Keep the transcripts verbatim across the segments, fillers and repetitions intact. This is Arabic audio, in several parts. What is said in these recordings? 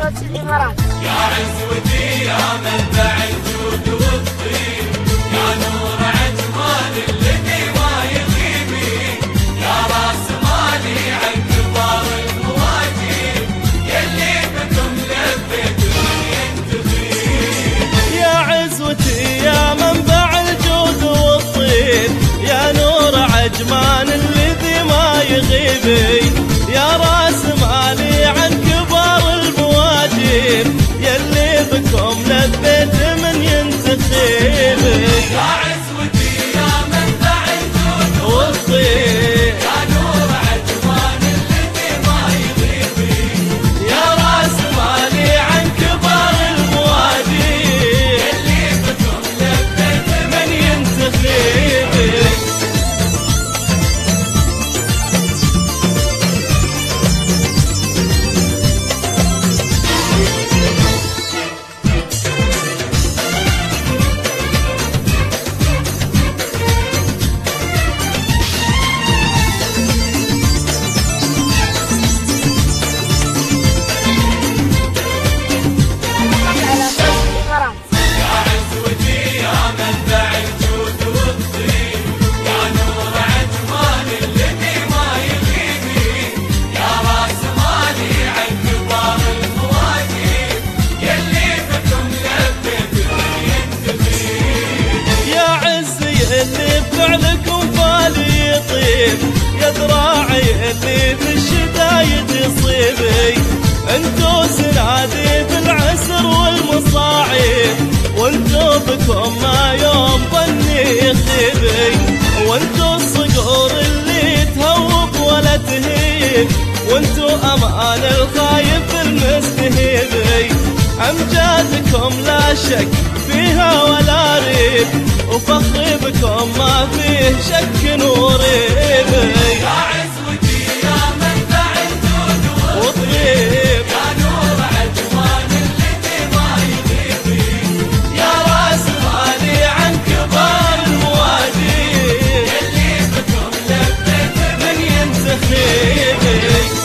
صوت الإمارات. يا عزوتي يا منبع الجود والطيب، يا نور عجمان الذي ما يغيبي، يا راس مالي عن كبار المواجيب، يلي بكم لبيت ينتخيب. يا عزوتي يا منبع الجود والطيب، يا نور عجمان الذي ما يغيبي، يا راس مالي عن كبار المواجيب، يلي بكم لبيت من ينتخيب. يا عزوتي يا منبع الجود والطيب، يا نور عجمان الذي ما يغيبي، يا راس مالي عن كبار المواجيب، يلي بكم لبيت من ينتخيب. على صوت الإمارات. يا عزوتي يا منبع الجود والطيب، يا نور عجمان الذي ما يغيبي، يا راس مالي عن كبار المواجيب، يلي بكم لبيت ينتخيب. يا عزي اللي بفعلكم بالي يطيب، يا ذراعي اللي في الشدايد يصيبي، انتو سنادي في العسر والمصاعب، وانتو بكم ما يوم ظني يخيبي، وانتو الصقور اللي تهوب ولا تهيب، وانتو امان الخايف المستهيبي، امجادكم لا شك فيها ولا ريب، وفخري بكم ما فيه شك وريب. يا عزوتي يا منبع الجود والطيب، يا نور عجمان الذي ما يغيبي، يا راس مالي عن كبار المواجيب، يلي بكم لبيت من ينتخيب.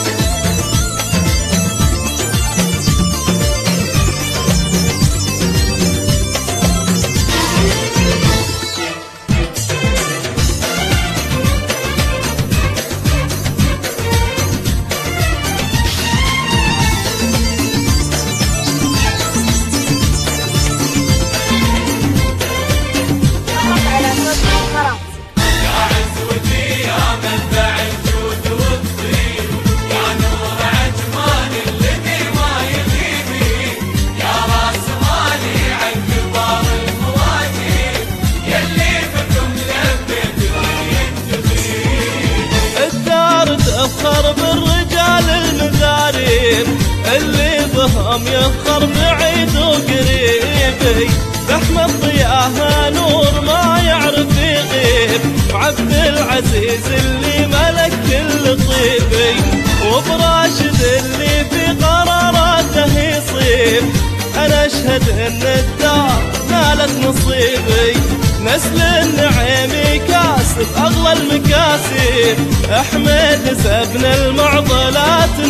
على صوت الإمارات. يا عزوتي يا منبع الجود والطيب، يا نور عجمان الذي ما يغيبي، يا راس مالي عن كبار المواجيب، يلي بكم لبيت ينتخيب. الدار تفخر بالرجال المثاريب، اللي بهم يفخر بعيد وقريب، بأحمد ضياها نور ما يعرف يغيب، وعبد العزيز اللي ملك كل طيبي، وبراشد اللي في قراراته يصيب، انا اشهد ان الدار نالت نصيبي، نسل النعيمي كاسب اغلى المكاسب، احمد سبن المعضلات